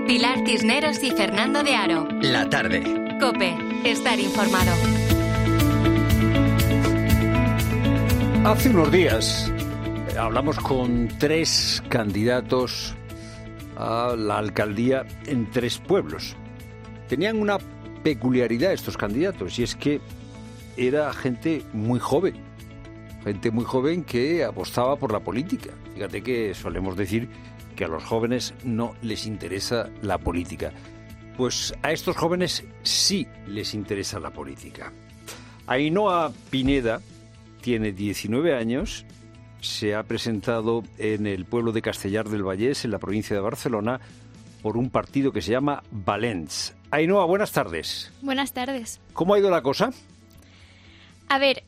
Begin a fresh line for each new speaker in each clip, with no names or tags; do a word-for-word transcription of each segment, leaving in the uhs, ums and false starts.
Pilar Cisneros y Fernando de Aro.
La tarde.
COPE. Estar informado.
Hace unos días hablamos con tres candidatos a la alcaldía en tres pueblos. Tenían una peculiaridad estos candidatos, y es que era gente muy joven, gente muy joven que apostaba por la política. Fíjate que solemos decir que a los jóvenes no les interesa la política. Pues a estos jóvenes sí les interesa la política. Ainhoa Pineda tiene diecinueve años, se ha presentado en el pueblo de Castellar del Vallès, en la provincia de Barcelona, por un partido que se llama Valents. Ainhoa, buenas tardes.
Buenas tardes.
¿Cómo ha ido la cosa?
A ver,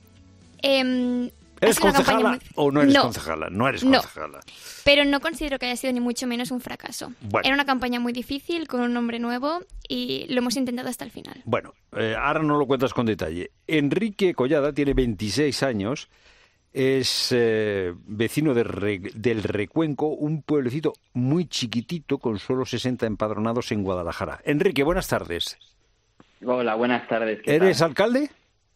eh,
¿eres concejala muy... o no eres
no,
concejala? No eres concejala.
No, pero no considero que haya sido ni mucho menos un fracaso.
Bueno.
Era una campaña muy difícil, con un nombre nuevo, y lo hemos intentado hasta el final.
Bueno, eh, ahora no lo cuentas con detalle. Enrique Collada tiene veintiséis años, es eh, vecino de Re, del Recuenco, un pueblecito muy chiquitito con solo sesenta empadronados en Guadalajara. Enrique, buenas tardes.
Hola, buenas tardes.
¿Eres
tal?
alcalde?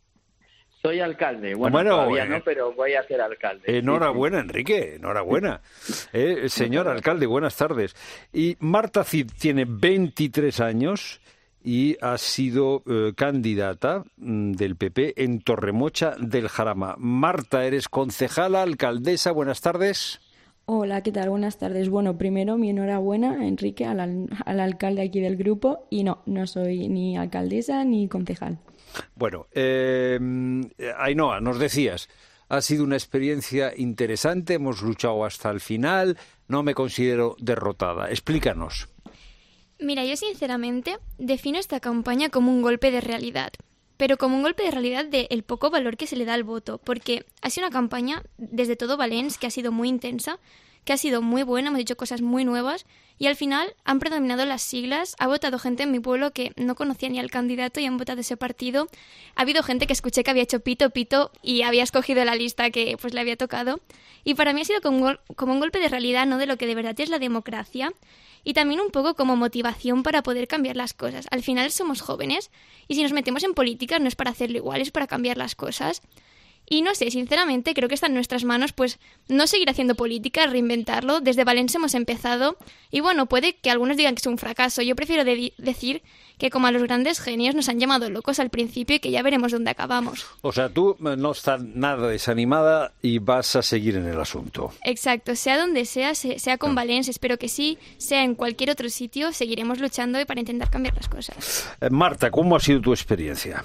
Soy alcalde. Bueno,
bueno
todavía
eh,
no, pero voy a ser alcalde.
Enhorabuena, sí, sí. Enrique, enhorabuena. Eh, señor alcalde, buenas tardes. Y Marta Cid tiene veintitrés años y ha sido eh, candidata mm, del P P en Torremocha del Jarama. Marta, eres concejala, alcaldesa, buenas tardes.
Hola, ¿qué tal? Buenas tardes. Bueno, primero mi enhorabuena, Enrique, al, al alcalde aquí del grupo. Y no, no soy ni alcaldesa ni concejal.
Bueno, eh, Ainhoa, nos decías, ha sido una experiencia interesante, hemos luchado hasta el final, no me considero derrotada. Explícanos.
Mira, yo sinceramente defino esta campaña como un golpe de realidad, pero como un golpe de realidad del poco valor que se le da al voto, porque ha sido una campaña desde todo Valens que ha sido muy intensa, que ha sido muy buena, hemos dicho cosas muy nuevas, y al final han predominado las siglas, ha votado gente en mi pueblo que no conocía ni al candidato y han votado ese partido. Ha habido gente que escuché que había hecho pito, pito y había escogido la lista que pues le había tocado. Y para mí ha sido como un, como un golpe de realidad, ¿no?, de lo que de verdad es la democracia, y también un poco como motivación para poder cambiar las cosas. Al final somos jóvenes y si nos metemos en política no es para hacerlo igual, es para cambiar las cosas. Y no sé, sinceramente, creo que está en nuestras manos, pues, no seguir haciendo política, reinventarlo. Desde Valencia hemos empezado. Y bueno, puede que algunos digan que es un fracaso. Yo prefiero de- decir que como a los grandes genios nos han llamado locos al principio y que ya veremos dónde acabamos.
O sea, tú no estás nada desanimada y vas a seguir en el asunto.
Exacto, sea donde sea, sea con Valencia, espero que sí, sea en cualquier otro sitio, seguiremos luchando para intentar cambiar las cosas.
Eh, Marta, ¿cómo ha sido tu experiencia?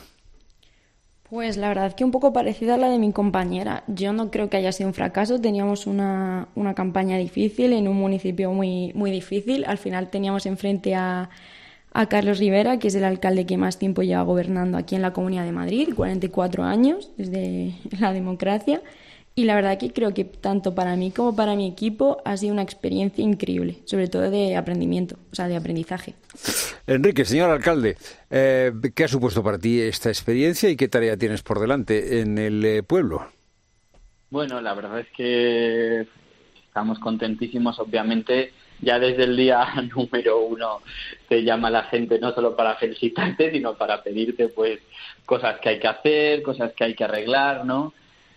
Pues la verdad que un poco parecida a la de mi compañera. Yo no creo que haya sido un fracaso. Teníamos una, una campaña difícil en un municipio muy, muy difícil. Al final teníamos enfrente a, a Carlos Rivera, que es el alcalde que más tiempo lleva gobernando aquí en la Comunidad de Madrid, cuarenta y cuatro años desde la democracia. Y la verdad que creo que tanto para mí como para mi equipo ha sido una experiencia increíble, sobre todo de aprendimiento, o sea, de aprendizaje.
Enrique, señor alcalde, eh, ¿qué ha supuesto para ti esta experiencia y qué tarea tienes por delante en el eh, pueblo?
Bueno, la verdad es que estamos contentísimos, obviamente. Ya desde el día número uno te llama la gente no solo para felicitarte, sino para pedirte pues cosas que hay que hacer, cosas que hay que arreglar, ¿no?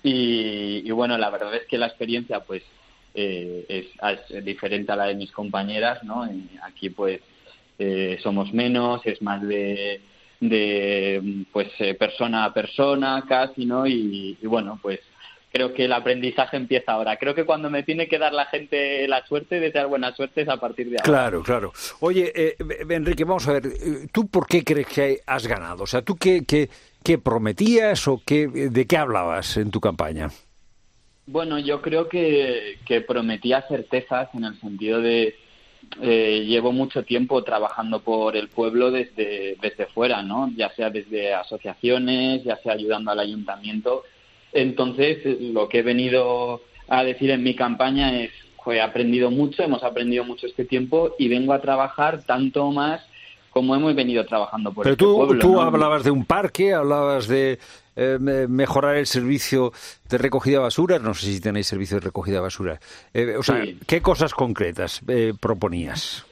Y, y bueno, la verdad es que la experiencia pues eh, es, es diferente a la de mis compañeras, ¿no? Aquí pues eh, somos menos, es más de, de pues eh, persona a persona casi, ¿no? Y, y bueno, pues creo que el aprendizaje empieza ahora. Creo que cuando me tiene que dar la gente la suerte, desear buena suerte, es a partir de ahora.
Claro, claro. Oye, eh, Enrique, vamos a ver, ¿tú por qué crees que has ganado? O sea, ¿tú qué, qué, qué prometías o qué, de qué hablabas en tu campaña?
Bueno, yo creo que, que prometía certezas en el sentido de eh, llevo mucho tiempo trabajando por el pueblo desde, desde fuera, ¿no? Ya sea desde asociaciones, ya sea ayudando al ayuntamiento. Entonces, lo que he venido a decir en mi campaña es, he aprendido mucho, hemos aprendido mucho este tiempo y vengo a trabajar tanto más como hemos venido trabajando por
Pero
este
tú,
pueblo.
tú
¿no?
hablabas de un parque, hablabas de eh, mejorar el servicio de recogida de basura, no sé si tenéis servicio de recogida de basura. Eh, o sea,
Sí.
¿qué cosas concretas eh, proponías?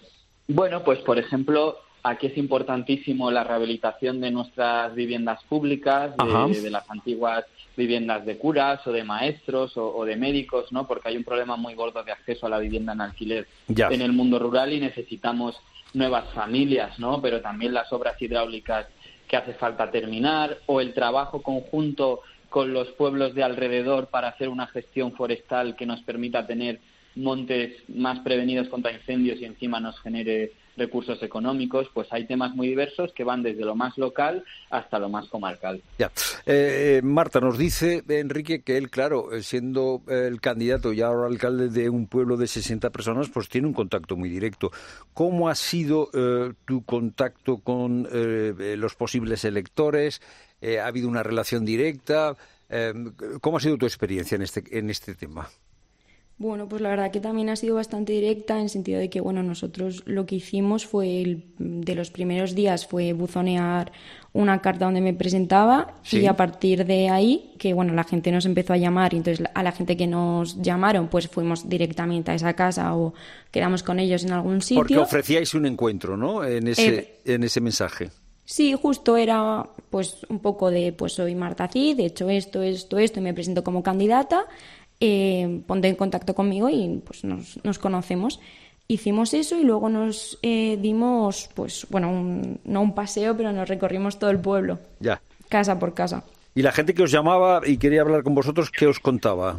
Bueno, pues por ejemplo, aquí es importantísimo la rehabilitación de nuestras viviendas públicas, de, de las antiguas viviendas de curas o de maestros o, o de médicos, ¿no? Porque hay un problema muy gordo de acceso a la vivienda en alquiler ya. en el mundo rural y necesitamos nuevas familias, ¿no? Pero también las obras hidráulicas que hace falta terminar, o el trabajo conjunto con los pueblos de alrededor para hacer una gestión forestal que nos permita tener montes más prevenidos contra incendios y encima nos genere recursos económicos. Pues hay temas muy diversos que van desde lo más local hasta lo más comarcal.
Ya. Eh, Marta, nos dice Enrique que él, claro, siendo el candidato y ahora alcalde de un pueblo de sesenta personas, pues tiene un contacto muy directo. ¿Cómo ha sido eh, tu contacto con eh, los posibles electores? Eh, ¿Ha habido una relación directa? Eh, ¿Cómo ha sido tu experiencia en este, en este tema?
Bueno, pues la verdad que también ha sido bastante directa en el sentido de que, bueno, nosotros lo que hicimos fue, el, de los primeros días, fue buzonear una carta donde me presentaba sí. y a partir de ahí, que bueno, la gente nos empezó a llamar y entonces a la gente que nos llamaron, pues fuimos directamente a esa casa o quedamos con ellos en algún sitio.
Porque ofrecíais un encuentro, ¿no?, en ese, eh, en ese mensaje.
Sí, justo era pues un poco de, pues soy Marta Cid, he hecho esto, esto, esto y me presento como candidata. Eh, ponte en contacto conmigo y pues nos, nos conocemos. Hicimos eso y luego nos eh, dimos, pues bueno, un, no un paseo, pero nos recorrimos todo el pueblo,
ya,
casa por casa.
¿Y la gente que os llamaba y quería hablar con vosotros, qué os contaba?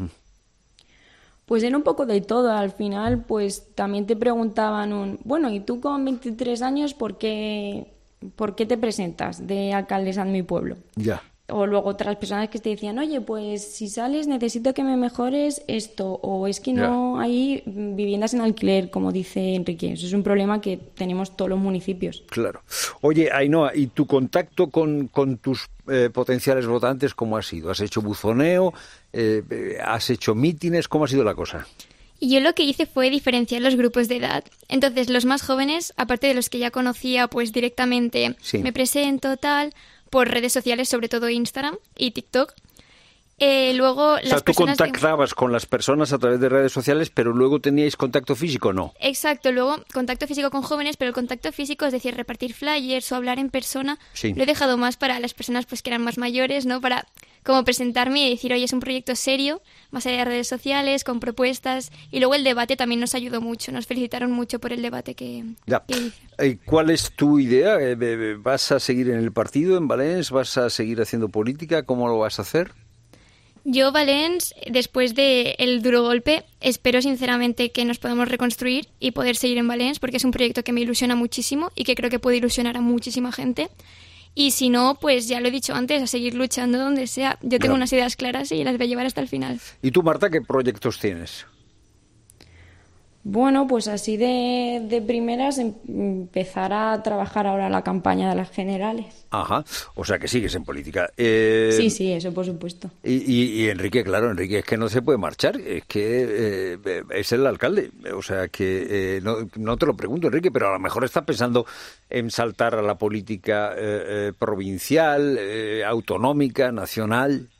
Pues era un poco de todo. Al final, pues también te preguntaban un, bueno, ¿y tú con veintitrés años por qué, por qué te presentas de alcaldesa en mi pueblo?
Ya.
O luego otras personas que te decían, oye, pues si sales necesito que me mejores esto, o es que no yeah. hay viviendas en alquiler, como dice Enrique. Eso es un problema que tenemos todos los municipios.
Claro. Oye, Ainhoa, ¿y tu contacto con, con tus eh, potenciales votantes cómo ha sido? ¿Has hecho buzoneo? Eh, ¿Has hecho mítines? ¿Cómo ha sido la cosa?
Y yo lo que hice fue diferenciar los grupos de edad. Entonces, los más jóvenes, aparte de los que ya conocía, pues directamente sí. me presento, tal... por redes sociales, sobre todo Instagram y TikTok. Eh, luego,
o sea,
las
tú contactabas que... con las personas a través de redes sociales, pero luego teníais contacto físico, ¿no?
Exacto, luego contacto físico con jóvenes, pero el contacto físico, es decir, repartir flyers o hablar en persona, sí. lo he dejado más para las personas pues que eran más mayores, ¿no? Para como presentarme y decir, oye, es un proyecto serio, más allá de redes sociales, con propuestas. Y luego el debate también nos ayudó mucho, nos felicitaron mucho por el debate que,
ya.
que hice.
¿Cuál es tu idea? ¿Vas a seguir en el partido, en Valens? ¿Vas a seguir haciendo política? ¿Cómo lo vas a hacer?
Yo, Valens, después del duro golpe, espero sinceramente que nos podamos reconstruir y poder seguir en Valens, porque es un proyecto que me ilusiona muchísimo y que creo que puede ilusionar a muchísima gente. Y si no, pues ya lo he dicho antes, a seguir luchando donde sea. Yo tengo no. unas ideas claras y las voy a llevar hasta el final.
¿Y tú, Marta, qué proyectos tienes?
Bueno, pues así de, de primeras em, empezar a trabajar ahora la campaña de las generales.
Ajá, o sea que sigues en política. Eh,
sí, sí, eso por supuesto.
Y, y, y Enrique, claro, Enrique es que no se puede marchar, es que eh, es el alcalde, o sea que eh, no, no te lo pregunto, Enrique, pero a lo mejor está pensando en saltar a la política eh, eh, provincial, eh, autonómica, nacional.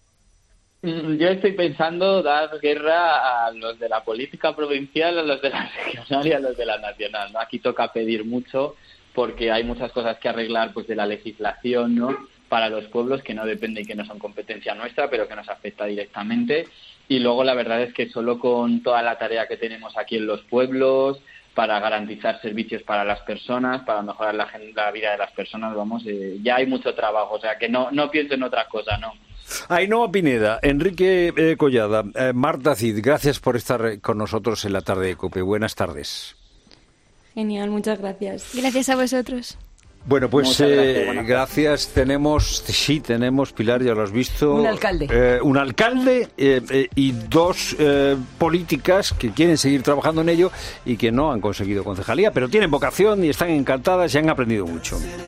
Yo estoy pensando dar guerra a los de la política provincial, a los de la regional y a los de la nacional, ¿no? Aquí toca pedir mucho porque hay muchas cosas que arreglar pues de la legislación, ¿no?, para los pueblos que no depende y que no son competencia nuestra, pero que nos afecta directamente. Y luego la verdad es que solo con toda la tarea que tenemos aquí en los pueblos para garantizar servicios para las personas, para mejorar la, la vida de las personas, vamos, eh, ya hay mucho trabajo, o sea que no, no pienso en otra cosa, ¿no?
Ainhoa Pineda, Enrique eh, Collada, eh, Marta Cid, gracias por estar con nosotros en la tarde de COPE. Buenas tardes.
Genial, muchas gracias.
Gracias a vosotros.
Bueno, pues eh, gracias. gracias. Tenemos, sí, tenemos, Pilar, ya lo has visto.
Un alcalde.
Eh, un alcalde eh, eh, y dos eh, políticas que quieren seguir trabajando en ello y que no han conseguido concejalía, pero tienen vocación y están encantadas y han aprendido mucho.